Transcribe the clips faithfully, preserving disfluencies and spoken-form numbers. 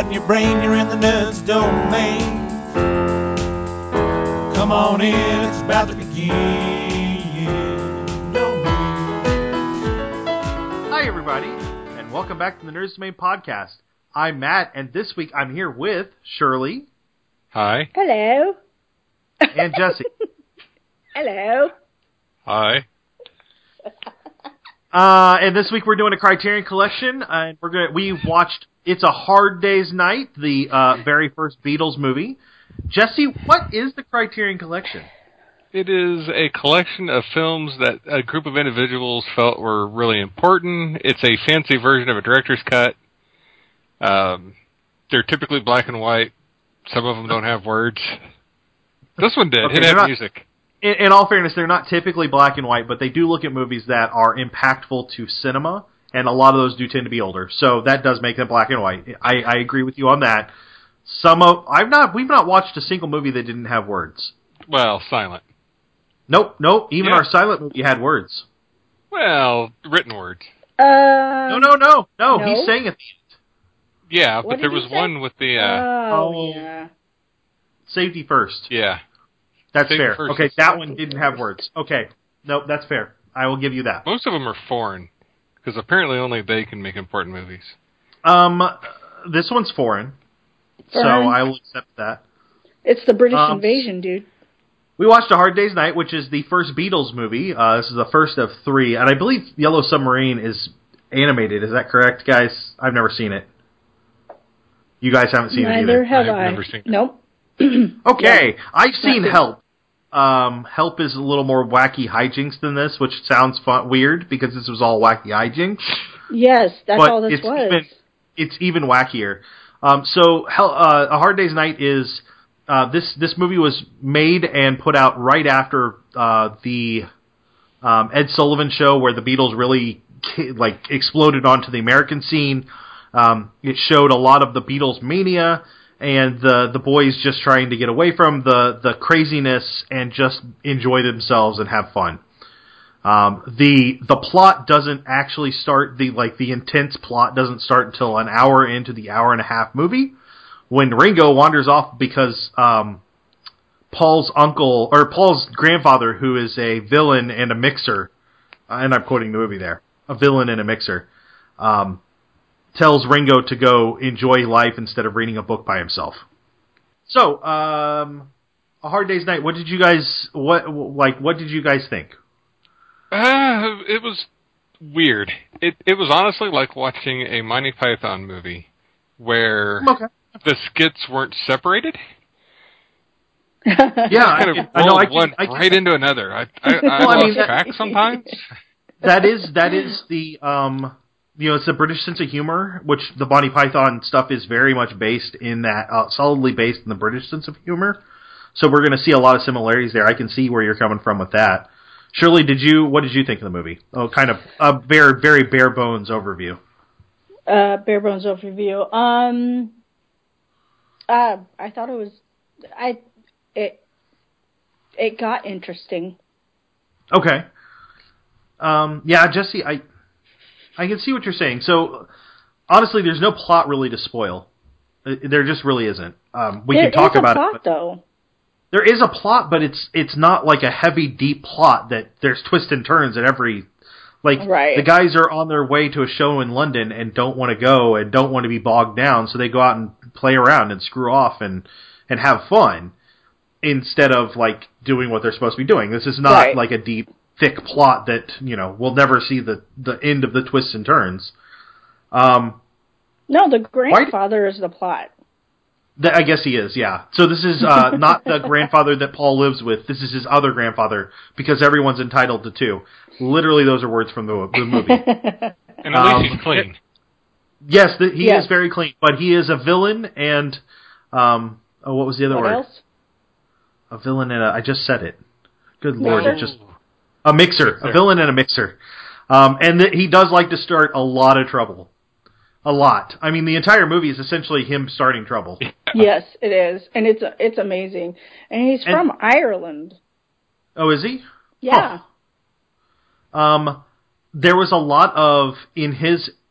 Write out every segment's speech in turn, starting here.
in your brain, you're in the nuts domain. Come on in, it's about to begin. Don't Hi, everybody, and welcome back to the Nerds Domain podcast. I'm Matt, and this week I'm here with Shirley. Hi. Hello. And Jesse. Hello. Hi. Uh, and this week we're doing a Criterion Collection, and we're gonna we watched It's a Hard Day's Night, the uh, very first Beatles movie. Jesse, what is the Criterion Collection? It is a collection of films that a group of individuals felt were really important. It's a fancy version of a director's cut. Um, they're typically black and white. Some of them don't have words. This one did. Okay, it had not, music. In, in all fairness, they're not typically black and white, but they do look at movies that are impactful to cinema, and a lot of those do tend to be older. So that does make them black and white. I, I agree with you on that. Some of I've not we've not watched a single movie that didn't have words. Well, silent. Nope, nope. Even Yeah. our silent movie had words. Well, written words. Um, No, no, no, no. no. He's saying at the end. Yeah, What but did there he was say? one with the, uh, oh, Oh. yeah. Safety first. yeah. That's Safety fair. first Okay, is that safety one didn't have words. Okay, nope, that's fair. I will give you that. Most of them are foreign, because apparently only they can make important movies. Um, this one's foreign, so Foreign? I will accept that. It's the British Um, invasion, dude. We watched A Hard Day's Night, which is the first Beatles movie. Uh, this is the first of three, and I believe Yellow Submarine is animated. Is that correct, guys? I've never seen it. You guys haven't seen it Neither either. have I've I. never seen it. Nope. Okay, I've seen good. Help. Um, Help is a little more wacky hijinks than this, which sounds fun, weird because this was all wacky hijinks. Yes, that's But all this it's was. even it's even wackier. Um, so, Hell, uh, A Hard Day's Night is uh, this this movie was made and put out right after uh, the um, Ed Sullivan Show, where the Beatles really like exploded onto the American scene. Um, it showed a lot of the Beatles mania and the the boys just trying to get away from the the craziness and just enjoy themselves and have fun. Um, the the plot doesn't actually start the like the intense plot doesn't start until an hour into the hour and a half movie when Ringo wanders off because um, Paul's uncle or Paul's grandfather, who is a villain and a mixer, uh, and I'm quoting the movie there, a villain and a mixer, um, tells Ringo to go enjoy life instead of reading a book by himself. So, um, A Hard Day's Night. What did you guys what like? What did you guys think? Uh, it was weird. It it was honestly like watching a Monty Python movie where Okay. the skits weren't separated. Yeah, I, Kind of I know. rolled I can, one I can, right into another. I I, I Well, I lost mean, that- track sometimes. that is that is the um you know it's the British sense of humor, which the Monty Python stuff is very much based in that uh, solidly based in the British sense of humor. So we're going to see a lot of similarities there. I can see where you're coming from with that. Shirley, did you what did you think of the movie? Oh, kind of a very very bare bones overview. uh, bare bones overview. Um, uh, I thought it was, I, it, it got interesting. Okay. Um, yeah, Jesse, I I can see what you're saying. So honestly, there's no plot really to spoil. Uh, There just really isn't. Um, we There can talk is a about plot, it. But though. there is a plot, but it's it's not like a heavy, deep plot that there's twists and turns at every. Like Right. the guys are on their way to a show in London and don't want to go and don't want to be bogged down, so they go out and play around and screw off and and have fun instead of like doing what they're supposed to be doing. This is not Right. like a deep, thick plot that you know we'll never see the the end of the twists and turns. Um, No, the grandfather is the plot. th- I guess he is, yeah. So this is uh, not the grandfather that Paul lives with. This is his other grandfather because everyone's entitled to two. Literally, those are words from the, the movie. And at least Um, he's clean. Yes, the, he Yes. is very clean, but he is a villain and um, oh, what was the other What word? else? A villain and a, I just said it. Good lord, Mixer? it just a mixer, Mixer. a villain and a mixer. Um, and th- he does like to start a lot of trouble. A lot. I mean, the entire movie is essentially him starting trouble. Yes, it is, and it's it's amazing. And he's And- from Ireland. Oh, is he? Yeah. Um, there was a lot of in his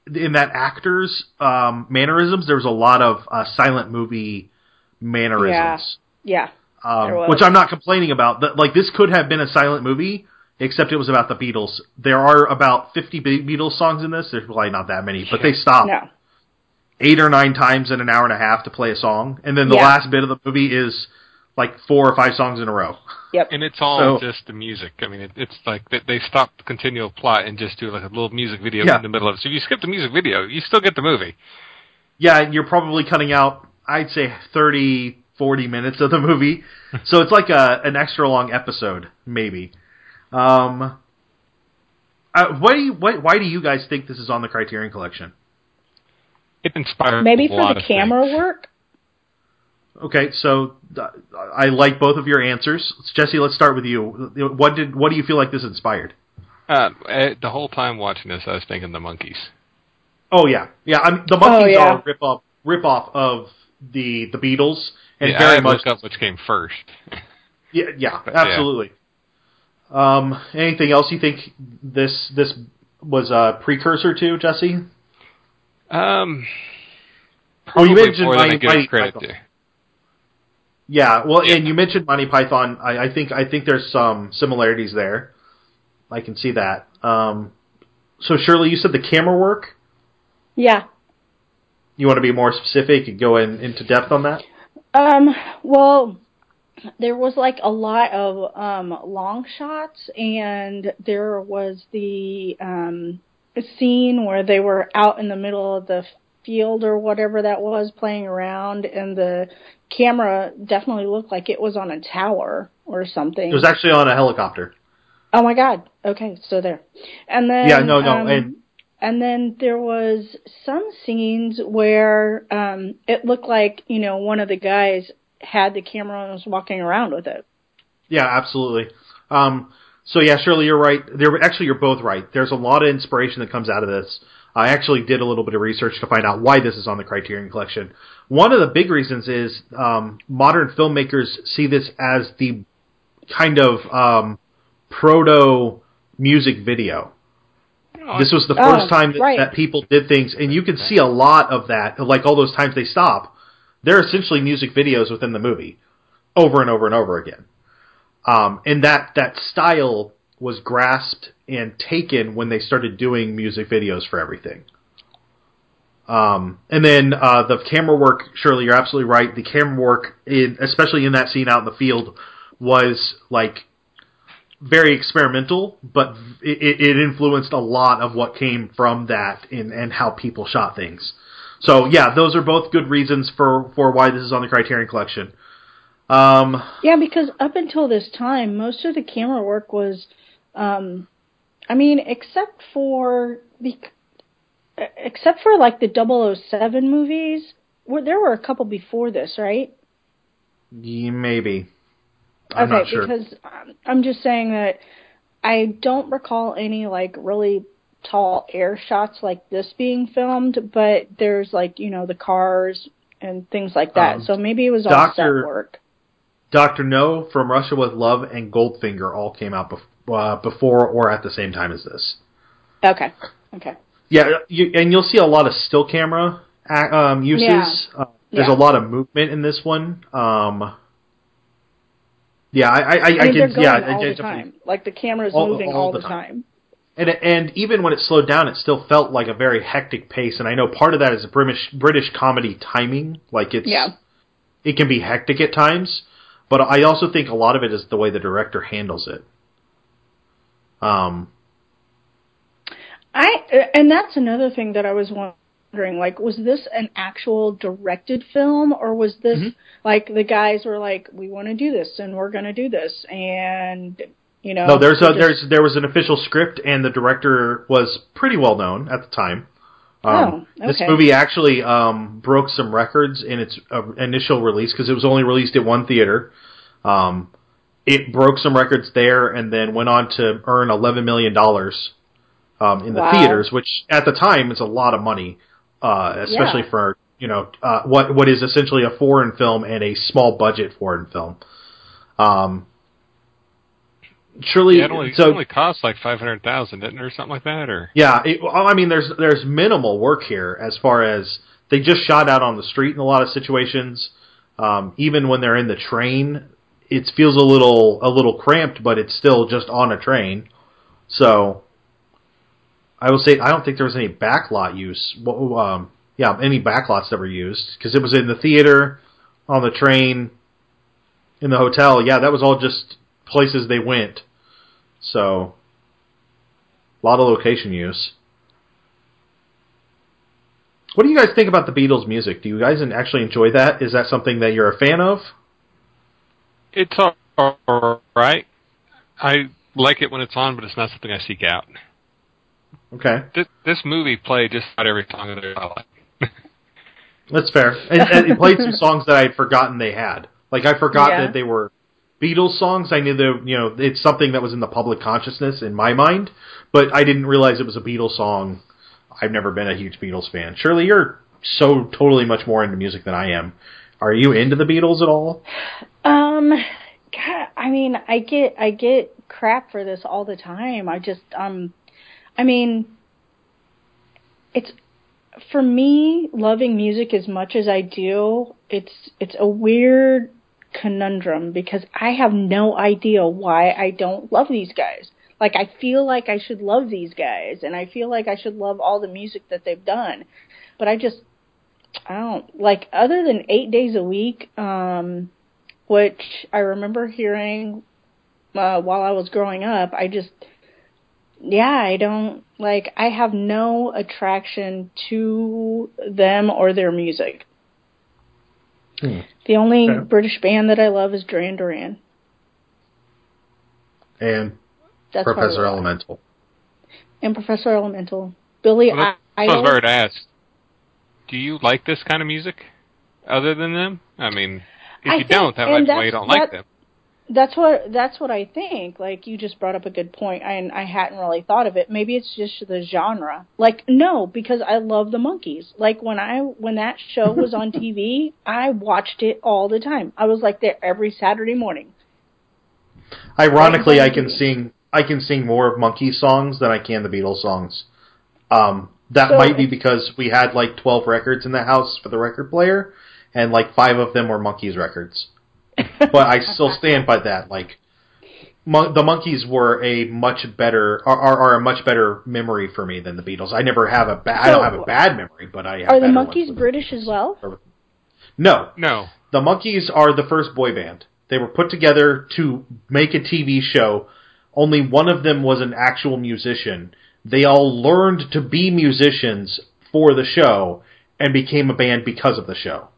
in that actor's um, mannerisms, there was a lot of uh, silent movie mannerisms. Yeah, yeah. Um, which I'm not complaining about. Like, this could have been a silent movie, except it was about the Beatles. There are about fifty Beatles songs in this. There's probably not that many, but they stop no. eight or nine times in an hour and a half to play a song, and then the yeah. last bit of the movie is like four or five songs in a row. Yep. And it's all So, just the music. I mean, it, it's like they, they stop the continual plot and just do like a little music video Yeah. in the middle of it. So if you skip the music video, you still get the movie. Yeah, and you're probably cutting out, I'd say, thirty, forty minutes of the movie. So it's like a an extra long episode, maybe. Um, uh, why do you, why, why do you guys think this is on the Criterion Collection? It inspired Maybe a for lot the of camera things. work? Okay, so uh, I like both of your answers. Jesse, let's start with you. What did what do you feel like this inspired? Uh, eh, the whole time watching this, I was thinking the Monkees. Oh yeah, yeah. I mean, the Monkees Oh, yeah. are a rip off rip off of the the Beatles, and Yeah, I very had to much look up which came first. yeah, yeah, But, yeah. absolutely. Um, anything else you think this this was a precursor to, Jesse? Um, Well, you probably mentioned more than I Monty give it credit Python. to. Yeah, well, Yeah. and you mentioned Monty Python. I, I think I think there's some similarities there. I can see that. Um, so Shirley, you said the camera work. Yeah. You want to be more specific and go in, into depth on that? Um, well, there was like a lot of um, long shots, and there was the um, scene where they were out in the middle of the field or whatever that was, playing around, and the camera definitely looked like it was on a tower or something. It was actually on a helicopter. Oh my God. Okay, so there. And then Yeah, no, no, um, and and then there was some scenes where um, it looked like, you know, one of the guys had the camera and was walking around with it. yeah, absolutely. Um, so yeah, Shirley, you're right. There, actually, you're both right. There's a lot of inspiration that comes out of this. I actually did a little bit of research to find out why this is on the Criterion Collection. One of the big reasons is um, modern filmmakers see this as the kind of um, proto music video. This was the first Oh, time that, right. that people did things, and you can see a lot of that, like all those times they stop. They're essentially music videos within the movie, over and over and over again. Um, and that, that style was grasped and taken when they started doing music videos for everything. Um, and then uh, the camera work, Shirley, you're absolutely right. The camera work, in, especially in that scene out in the field, was like very experimental, but it, it influenced a lot of what came from that in, and how people shot things. So yeah, those are both good reasons for, for why this is on the Criterion Collection. Um, Yeah, because up until this time, most of the camera work was, um, I mean, except for the, except for like the double oh seven movies, well, there were a couple before this, right? yeah, maybe. I'm okay, not sure. because um, I'm just saying that I don't recall any like really tall air shots like this being filmed, but there's like, you know, the cars and things like that. Um, so maybe it was all Doctor set work. Doctor No, From Russia with Love, and Goldfinger all came out bef- uh, before or at the same time as this. Okay. Okay. Yeah, you, and you'll see a lot of still camera uh, um, uses. Yeah. Uh, there's Yeah. a lot of movement in this one. Um, yeah, I, I, I, I mean, I they're can. going Yeah, all I the definitely- time. Like the camera's All- moving all all, the the time. time. And and even when it slowed down, it still felt like a very hectic pace. And I know part of that is British British comedy timing. Like it's Yeah. it can be hectic at times, but I also think a lot of it is the way the director handles it. Um, I and that's another thing that I was wondering. Like, was this an actual directed film, or was this Mhm. like the guys were like, "We want to do this, and we're going to do this," and you know? no, there's they a just- there's there was an official script, and the director was pretty well known at the time. Um, Oh, This okay. movie actually um, broke some records in its uh, initial release because it was only released at one theater. Um, it broke some records there, and then went on to earn eleven million dollars um, in the Wow. theaters, which at the time is a lot of money, uh, especially Yeah. for you know uh, what what is essentially a foreign film and a small budget foreign film. Um, surely, Yeah, it only, so it only costs like five hundred thousand, didn't it, or something like that? Or yeah, it, well, I mean, there's there's minimal work here as far as they just shot out on the street in a lot of situations. Um, even when they're in the train, it feels a little a little cramped, but it's still just on a train. So I will say I don't think there was any backlot use. Um, yeah, any backlots that were used because it was in the theater, on the train, in the hotel. Yeah, that was all just places they went. So a lot of location use. What do you guys think about the Beatles music? Do you guys actually enjoy that? Is that something that you're a fan of? it's all right. I like it when it's on, but it's not something I seek out. Okay. This, this movie played just about every song that I like. That's fair. And, and it played some songs that I had forgotten they had. Like, I forgot Yeah. that they were Beatles songs. I knew that, you know, it's something that was in the public consciousness in my mind, but I didn't realize it was a Beatles song. I've never been a huge Beatles fan. Shirley, you're so totally much more into music than I am. Are you into the Beatles at all? Um, God, I mean, I get I get crap for this all the time. I just um, I mean, it's for me loving music as much as I do. It's it's a weird conundrum because I have no idea why I don't love these guys. Like, I feel like I should love these guys, and I feel like I should love all the music that they've done. But I just, I don't, like, other than eight days a week, um, which I remember hearing uh, while I was growing up, I just, yeah, I don't, like, I have no attraction to them or their music. Hmm. The only Okay. British band that I love is Duran Duran. And That's Professor probably why. Elemental. And Professor Elemental. Billy Well, that's what I Idol. was about to ask. Do you like this kind of music other than them? I mean, if I you think- don't, that might and be why that's- you don't like that- them. That's what that's what I think. Like, you just brought up a good point, and I hadn't really thought of it. Maybe it's just the genre. Like, no, because I love the Monkees. Like, when I when that show was on T V, I watched it all the time. I was like there every Saturday morning. Ironically, Right in I front can of the T V. sing I can sing more of Monkey songs than I can the Beatles songs. Um, that So might be it's- because we had like twelve records in the house for the record player, and like five of them were Monkeys records. But I still stand by that. Like, Mon- the Monkees were a much better are, are, are a much better memory for me than the Beatles. I never have a bad. I So, don't have a bad memory, but I have Are the better Monkees ones with the British Beatles. as well? No, No. the Monkees are the first boy band. They were put together to make a T V show. Only one of them was an actual musician. They all learned to be musicians for the show and became a band because of the show.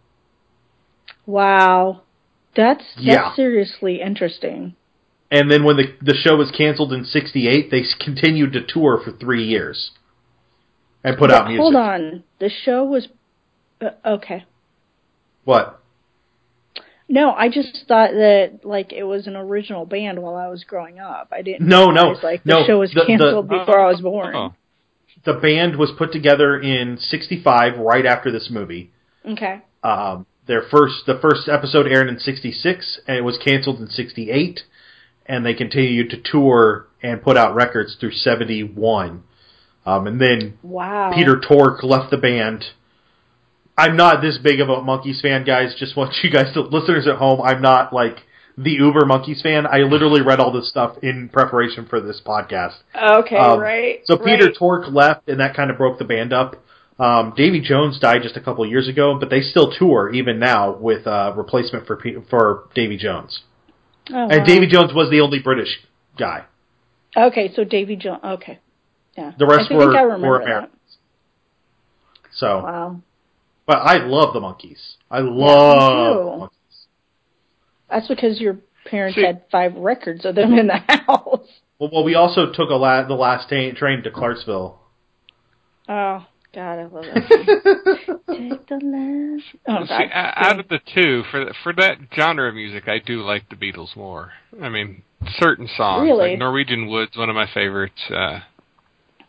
Wow, that's that's Yeah. seriously interesting. And then when the the show was canceled in sixty-eight, they continued to tour for three years and put But out music. hold on, the show was uh, okay. What? No, I just thought that like it was an original band while I was growing up. I didn't No, no, realize like the no, show was the- the- canceled before I was born. Oh. The band was put together in sixty-five, right after this movie. Okay. Um, their first, the first episode aired in sixty-six, and it was canceled in sixty-eight. And they continued to tour and put out records through seventy-one. Um, and then Wow. Peter Tork left the band. I'm not this big of a Monkees fan, guys. Just want you guys to, listeners at home, I'm not like the uber Monkees fan. I literally read all this stuff in preparation for this podcast. Okay, Um, right. So Peter right. Tork left, and that kind of broke the band up. Um, Davy Jones died just a couple of years ago, but they still tour even now with uh, replacement for P- for Davy Jones. Oh, And wow. Davy Jones was the only British guy. Okay, so Davy Jones. Okay. Yeah. The rest I were, think I remember were that. Americans. So, Wow. but I love the Monkees. I love me too. the Monkees. That's because your parents See- had five records of them in the house. Well, well we also took a la- the last ta- train to Clarksville. Oh, God, I love that. Take the last. Oh, See, God. uh, out of the two, for for that genre of music, I do like the Beatles more. I mean, certain songs, Really? like Norwegian Wood's one of my favorites. Uh,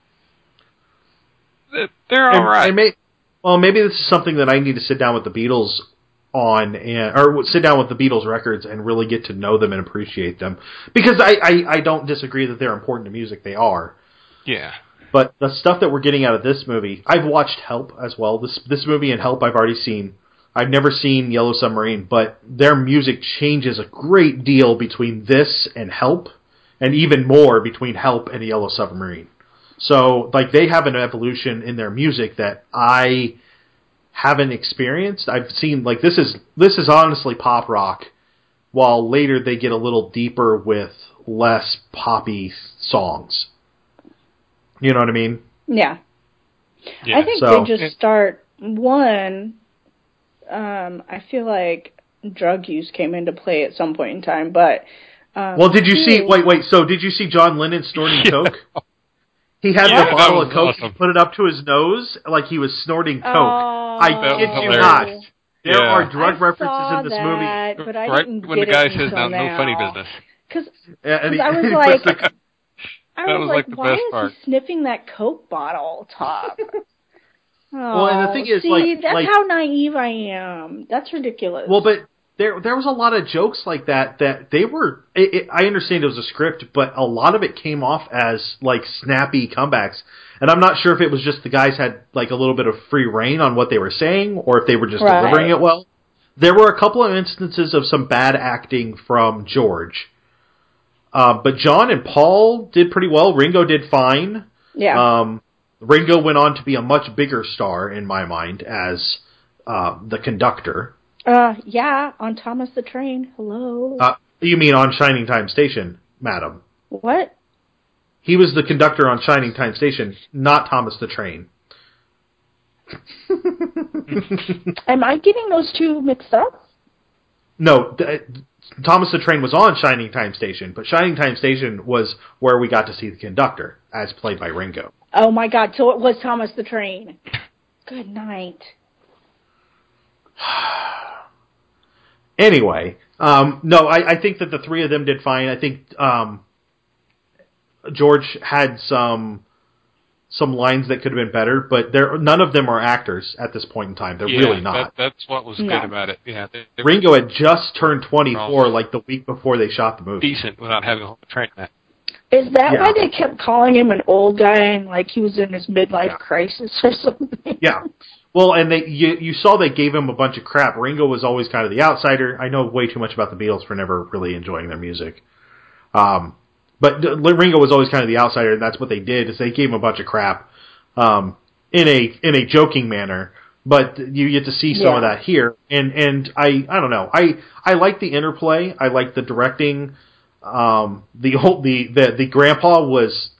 they- they're all And, right. and may- well, maybe this is something that I need to sit down with the Beatles on and or sit down with the Beatles records and really get to know them and appreciate them. Because I, I, I don't disagree that they're important to music. They are. Yeah. But the stuff that we're getting out of this movie, I've watched Help as well. This this movie and Help I've already seen. I've never seen Yellow Submarine, but their music changes a great deal between this and Help, and even more between Help and Yellow Submarine. So, like, they have an evolution in their music that I haven't experienced. I've seen, like, this is this is honestly pop rock, while later they get a little deeper with less poppy songs. You know what I mean? Yeah. yeah. I think So- they just start, one, um, I feel like drug use came into play at some point in time, but... Um, Well, did you two, see, wait, wait, so did you see John Lennon snorting Yeah. Coke? He had Yeah, the that bottle was of Coke awesome. and put it up to his nose like he was snorting Coke. Oh, I That kid was you hilarious. not. There Yeah. are drug I references saw in this that, movie. but I right didn't when get the guy it says until now, no funny now. business. Because And he- I was he like, puts the- I That was, was, like, like, the why best is part. he sniffing that Coke bottle top? Well, and the thing is, see, like- that's like- how naive I am. That's ridiculous. well, but there there was a lot of jokes like that that they were. It, it, I understand it was a script, but a lot of it came off as like snappy comebacks. And I'm not sure if it was just the guys had like a little bit of free reign on what they were saying, or if they were just Right. delivering it well. There were a couple of instances of some bad acting from George, uh, but John and Paul did pretty well. Ringo did fine. yeah. Um, Ringo went on to be a much bigger star in my mind as uh, the conductor. Uh, yeah, on Thomas the Train. Hello. Uh, you mean on Shining Time Station, madam? What? He was the conductor on Shining Time Station, not Thomas the Train. Am I getting those two mixed up? No, th- Thomas the Train was on Shining Time Station, but Shining Time Station was where we got to see the conductor, as played by Ringo. Oh my god, so it was Thomas the Train. Good night. Anyway, um, no, I, I think that the three of them did fine. I think um, George had some some lines that could have been better, but there none of them are actors at this point in time. They're yeah, really not. That, that's what was No. good about it. Yeah, they, they Ringo had just turned twenty-four Oh. like the week before they shot the were movie. decent without having a whole train. That. Is that Yeah. why they kept calling him an old guy and like he was in his midlife Yeah. crisis or something? Yeah. Well, and they you, you saw they gave him a bunch of crap. Ringo was always kind of the outsider. I know way too much about the Beatles for never really enjoying their music. Um, but Ringo was always kind of the outsider, and that's what they did is they gave him a bunch of crap um, in a in a joking manner. But you get to see some Yeah. of that here, and and I I don't know. I I like the interplay. I like the directing. Um, the whole the the the grandpa was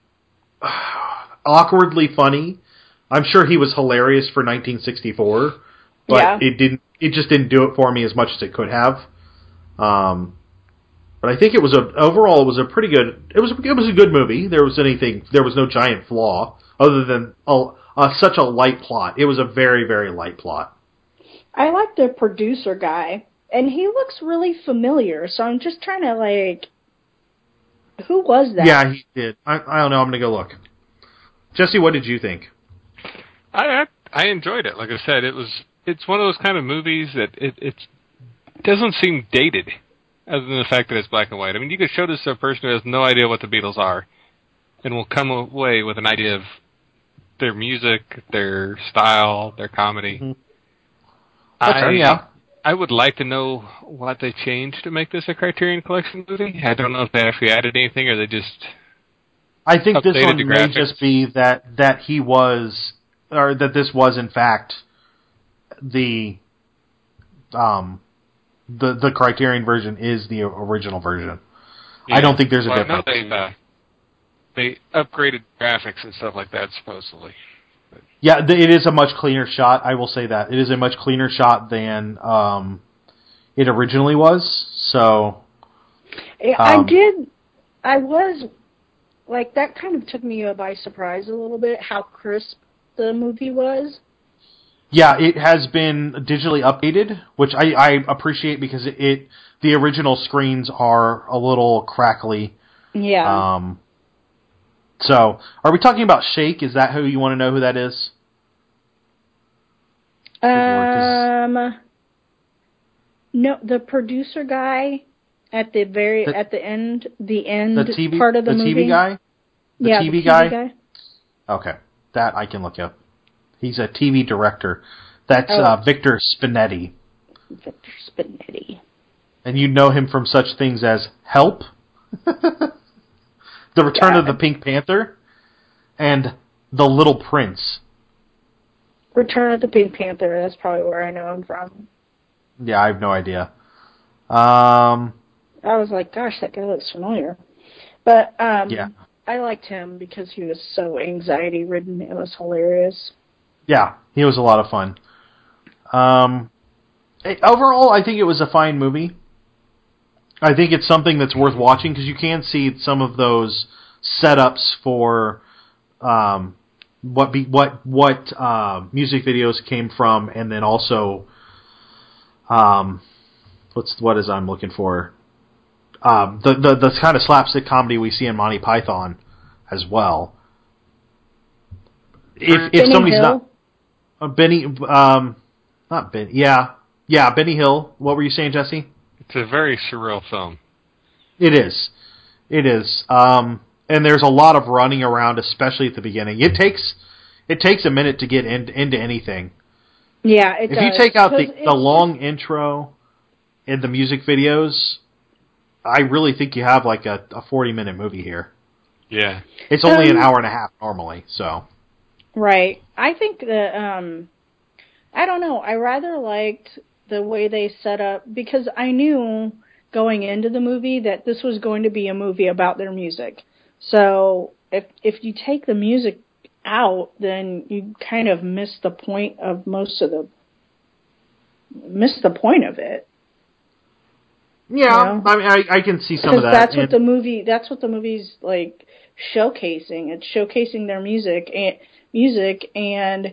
awkwardly funny. I'm sure he was hilarious for nineteen sixty-four, but Yeah. it didn't. It just didn't do it for me as much as it could have. Um, but I think it was a overall it was a pretty good. It was it was a good movie. There was anything. There was no giant flaw other than a, a, such a light plot. It was a very very light plot. I like the producer guy, and he looks really familiar, so I'm just trying to like, who was that? Yeah, he did. I, I don't know. I'm gonna go look. Jesse, what did you think? I, I I enjoyed it. Like I said, it was it's one of those kind of movies that it it's, doesn't seem dated, other than the fact that it's black and white. I mean, you could show this to a person who has no idea what the Beatles are, and will come away with an idea of their music, their style, their comedy. Mhm. I, Okay, yeah. I would like to know what they changed to make this a Criterion Collection movie. I don't know if they actually added anything or they just I think this Updated one the may graphics. just be that that he was, or that this was in fact the um the the Criterion version is the original version. I don't think there's a well, I know difference. they've, uh, they upgraded graphics and stuff like that, supposedly. Yeah, th- it is a much cleaner shot. I will say that it is a much cleaner shot than um it originally was. So I Um, did. I was like that. Kind of took me by surprise a little bit how crisp the movie was. yeah, it has been digitally updated, which I, I appreciate because it, it the original screens are a little crackly. Yeah. Um, so, are we talking about Shake? Is that who you want to know who that is? Lord, 'cause- um. No, the producer guy at the very The- at the end, the end The T V part of the, the movie. T V guy. The yeah, T V the T V guy? guy. Okay, that I can look up. He's a T V director. That's Oh. uh, Victor Spinetti. Victor Spinetti. And you know him from such things as Help, The Return Yeah. of the Pink Panther, and The Little Prince. Return of the Pink Panther. That's probably where I know him from. Yeah, I have no idea. Um, I was like, gosh, that guy looks familiar. But um, Yeah. I liked him because he was so anxiety-ridden. It was hilarious. yeah, he was a lot of fun. Um, it- overall, I think it was a fine movie. I think it's something that's worth watching because you can see some of those setups for um, what be, what what uh, music videos came from, and then also um, what's what is I'm looking for um, the the the kind of slapstick comedy we see in Monty Python as well. If if Benny somebody's Hill. not uh, Benny, um, not Ben, yeah, yeah, Benny Hill. What were you saying, Jesse? It's a very surreal film. It is. It is. Um, and there's a lot of running around, especially at the beginning. It takes it takes a minute to get in, into anything. Yeah, it If does. you take out the, 'Cause the it's long intro and the music videos, I really think you have like a, a forty minute movie here. Yeah. It's only an Um, hour and a half normally, so. Right. I think that, um, I don't know, I rather liked the way they set up, because I knew going into the movie that this was going to be a movie about their music. So if if you take the music out, then you kind of miss the point of most of the, miss the point of it. Yeah, You know? I mean, I, I can see some of Because that. that's what and- the movie, that's what the movie's like showcasing. It's showcasing their music and music and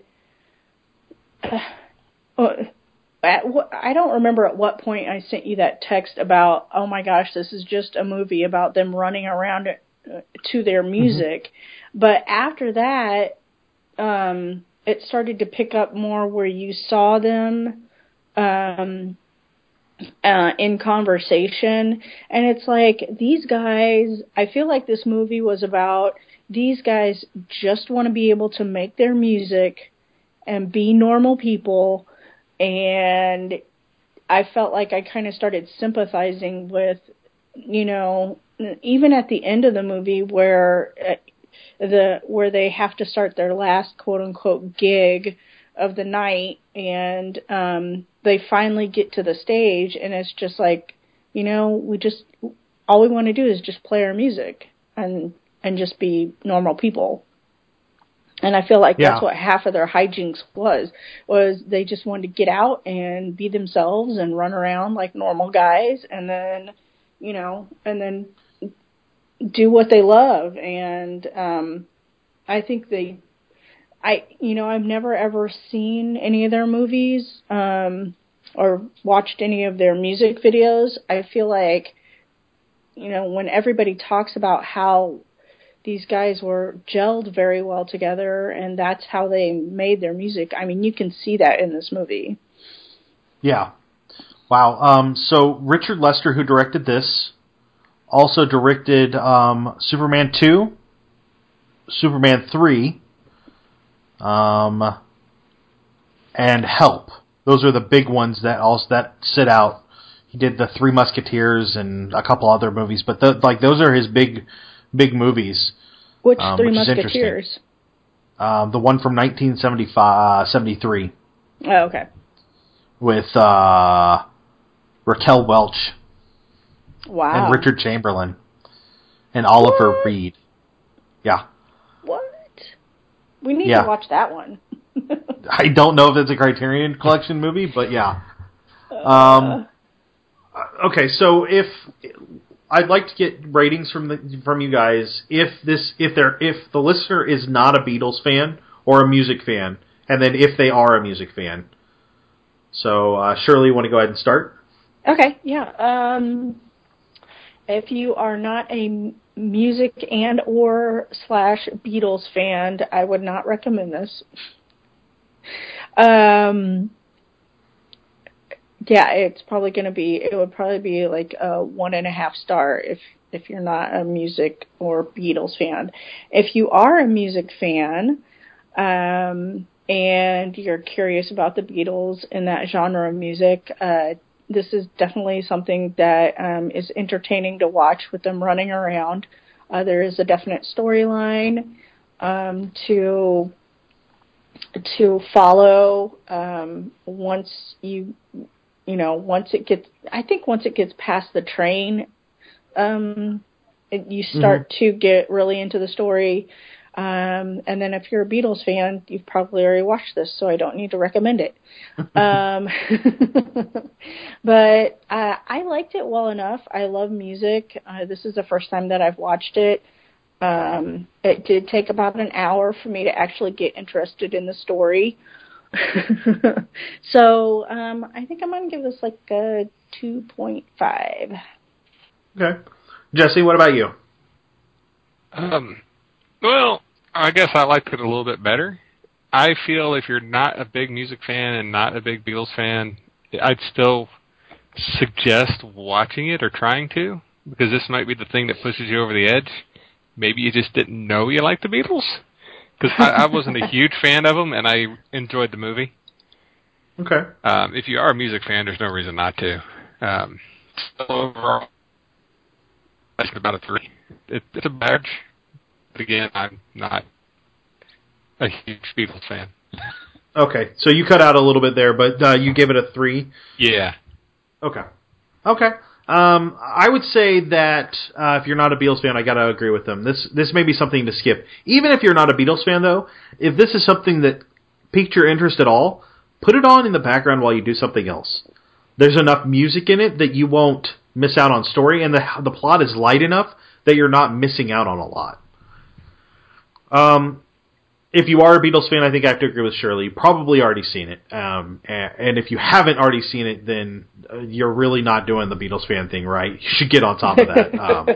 uh, at what, I don't remember at what point I sent you that text about, oh my gosh, this is just a movie about them running around uh, to their music. Mm-hmm. But after that, um, it started to pick up more where you saw them um, uh, in conversation. And it's like, these guys, I feel like this movie was about these guys just want to be able to make their music and be normal people. And I felt like I kind of started sympathizing with, you know, even at the end of the movie where uh, the where they have to start their last quote unquote gig of the night, and um, they finally get to the stage, and it's just like, you know, we just all we want to do is just play our music and and just be normal people. And I feel like Yeah. that's what half of their hijinks was, was they just wanted to get out and be themselves and run around like normal guys, and then, you know, and then do what they love. And um, I think they, I, you know, I've never ever seen any of their movies um, or watched any of their music videos. I feel like, you know, when everybody talks about how these guys were gelled very well together, and that's how they made their music. I mean, you can see that in this movie. Yeah. Wow. Um, so Richard Lester, who directed this, also directed um, Superman two, Superman three, um, and Help. Those are the big ones that also that sit out. He did the Three Musketeers and a couple other movies, but the, like those are his big, big movies. Which um, Three which is Musketeers? Um, the one from nineteen seventy-five, seventy-three Oh, okay. with uh, Raquel Welch Wow. and Richard Chamberlain and Oliver What? Reed. Yeah. What? We need Yeah. to watch that one. I don't know if it's a Criterion Collection movie, but yeah. Um, okay, so if I'd like to get ratings from the from you guys, if this if they're if the listener is not a Beatles fan or a music fan, and then if they are a music fan. So uh, Shirley, you want to go ahead and start? Okay, yeah. Um, if you are not a music and or slash Beatles fan, I would not recommend this. Um, yeah, it's probably going to be, it would probably be like a one and a half star if, if you're not a music or Beatles fan. If you are a music fan, um, and you're curious about the Beatles and that genre of music, uh, this is definitely something that um, is entertaining to watch with them running around. Uh, there is a definite storyline um, to to follow um, once you you know once it gets. I think once it gets past the train, um, it, you start mm-hmm. to get really into the story. Um, and then if you're a Beatles fan, you've probably already watched this, so I don't need to recommend it. um, but uh, I liked it well enough. I love music. Uh, this is the first time that I've watched it. Um, it did take about an hour for me to actually get interested in the story. so um, I think I'm going to give this like a two point five. Okay. Jesse, what about you? Um, well, I guess I liked it a little bit better. I feel if you're not a big music fan and not a big Beatles fan, I'd still suggest watching it or trying to, because this might be the thing that pushes you over the edge. Maybe you just didn't know you liked the Beatles, because I, I wasn't a huge fan of them, and I enjoyed the movie. Okay. Um, if you are a music fan, there's no reason not to. Um, so overall, that's about a three. It, it's a badge. But again, I'm not a huge Beatles fan. Okay, so you cut out a little bit there, but uh, you give it a three? Yeah. Okay. Okay. Um, I would say that uh, if you're not a Beatles fan, I gotta agree with them. This this may be something to skip. Even if you're not a Beatles fan, though, if this is something that piqued your interest at all, put it on in the background while you do something else. There's enough music in it that you won't miss out on story, and the the plot is light enough that you're not missing out on a lot. Um, if you are a Beatles fan, I think I have to agree with Shirley. You've probably already seen it. Um, and, and if you haven't already seen it, then you're really not doing the Beatles fan thing right. You should get on top of that. Um,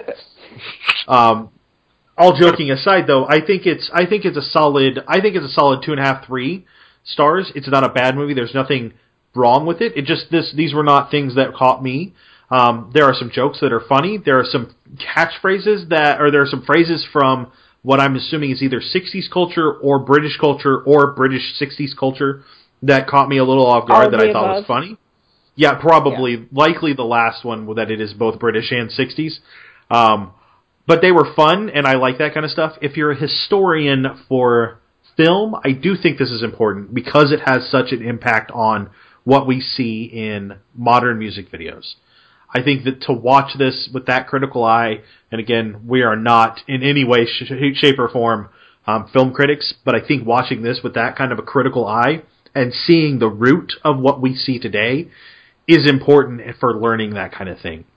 um, all joking aside, though, I think it's I think it's a solid I think it's a solid two and a half, three stars. It's not a bad movie. There's nothing wrong with it. It just this these were not things that caught me. Um, there are some jokes that are funny. There are some catchphrases that, or there are some phrases from what I'm assuming is either sixties culture or British culture or British sixties culture that caught me a little off guard that I thought was funny. Yeah, probably, yeah. Likely the last one that it is both British and sixties. Um, but they were fun, and I like that kind of stuff. If you're a historian for film, I do think this is important because it has such an impact on what we see in modern music videos. I think that to watch this with that critical eye, and again, we are not in any way, sh- shape, or form um, film critics, but I think watching this with that kind of a critical eye and seeing the root of what we see today is important for learning that kind of thing.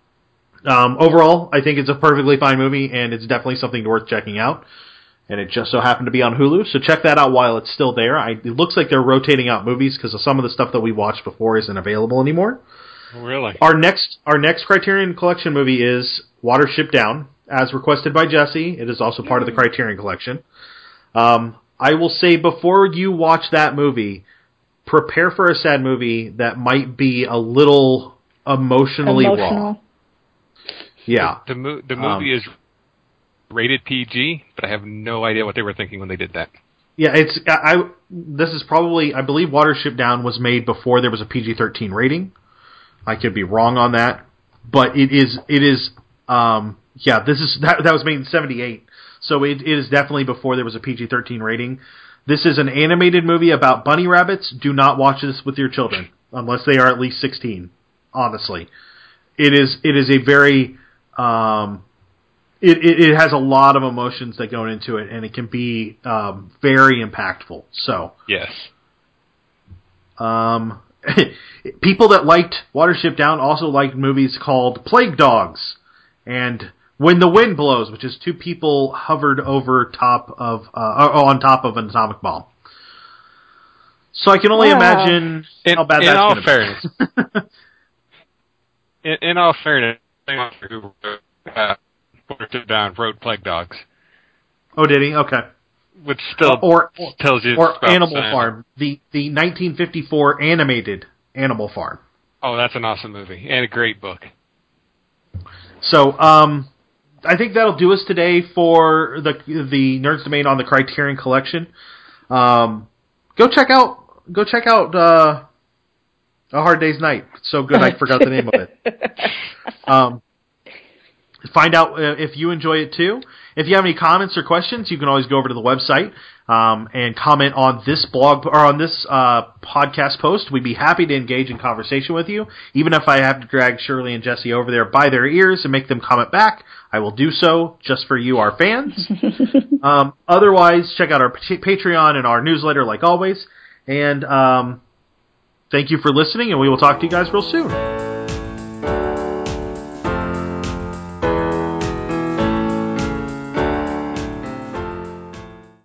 Um, overall, I think it's a perfectly fine movie, and it's definitely something worth checking out. And it just so happened to be on Hulu, so check that out while it's still there. I, it looks like they're rotating out movies because some of the stuff that we watched before isn't available anymore. Really? Our next our next Criterion Collection movie is Watership Down, as requested by Jesse. It is also part of the Criterion Collection. Um, I will say before you watch that movie, prepare for a sad movie that might be a little emotionally Emotional. raw. Yeah. The, the, mo- the movie um, is rated P G, but I have no idea what they were thinking when they did that. Yeah, it's I. I this is probably I believe Watership Down was made before there was a P G thirteen rating. I could be wrong on that, but it is it is um, yeah. This is that that was made in seventy-eight, so it, it is definitely before there was a P G thirteen rating. This is an animated movie about bunny rabbits. Do not watch this with your children unless they are at least sixteen. Honestly, it is it is a very um, it, it it has a lot of emotions that go into it, and it can be um, very impactful. So yes. Um. People that liked Watership Down also liked movies called Plague Dogs and When the Wind Blows, which is two people hovered over top of uh, on top of an atomic bomb. So I can only wow. imagine in, how bad in that's all going fairness, to be. in, in all fairness, who uh, Watership Down wrote Plague Dogs. Oh, did he? Okay. Which still uh, or, tells you or about Animal Simon. Farm, the the nineteen fifty-four animated Animal Farm. Oh, that's an awesome movie and a great book. So, um, I think that'll do us today for the the Nerds Domain on the Criterion Collection. Um, go check out go check out uh, A Hard Day's Night. It's so good I forgot the name of it. Um, find out if you enjoy it too. If you have any comments or questions, you can always go over to the website um, and comment on this blog or on this uh, podcast post. We'd be happy to engage in conversation with you. Even if I have to drag Shirley and Jesse over there by their ears and make them comment back, I will do so just for you, our fans. um, otherwise, check out our Patreon and our newsletter like always. And um, thank you for listening, and we will talk to you guys real soon.